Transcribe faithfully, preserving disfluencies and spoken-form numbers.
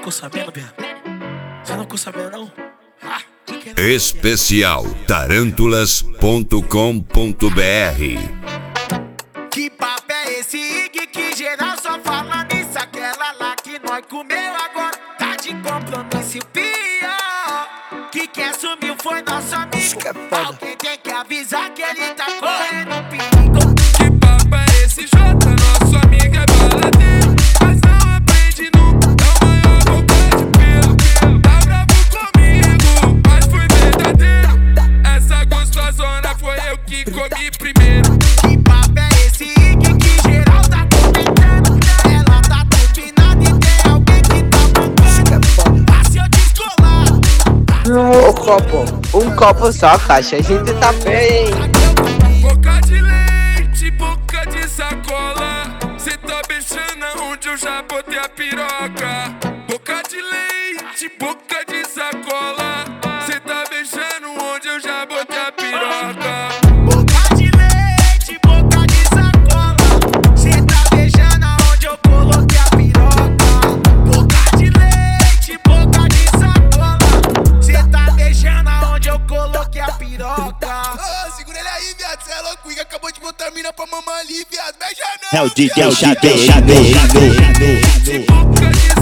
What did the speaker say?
ficou sabendo, viado? Você não ficou sabendo, não? Ah, Especial tarantulas ponto com ponto br. Que papo é esse, Ig, que geral só fala nisso? Aquela lá que nós comeu agora tá de compromisso. Pior que quem assumiu foi nosso amigo. Alguém tem que avisar que ele tá correndo perigo. Que papo é esse, Jota? Nosso amigo é baladeiro, mas não aprende nunca, é o maior boca de pelo. Tá bravo comigo, mas foi verdadeiro. Essa gostosona foi eu que comi primeiro. Que papo é esse, Ig, que geral tá comentando? Ela tá turbinada e tem alguém que tá bancando. Pra se eu descolar Um copo, um copo só, caixa, a gente tá bem. Boca de leite, boca de sacola, cê tá beijando onde eu já botei a piroca. Boca de leite, boca de sacola, cê tá beijando onde eu já botei a piroca. Boca de leite, boca de sacola, cê tá beijando aonde eu coloquei a piroca. Boca de leite, boca de sacola, cê tá beijando aonde eu coloquei a piroca. Ah, segura ele aí, viado, cê é louco, Ig acabou de botar a mina pra mamar ali, viado, beija não. É o D J Xadê, Xadê, Xadê, Xadê. Boca de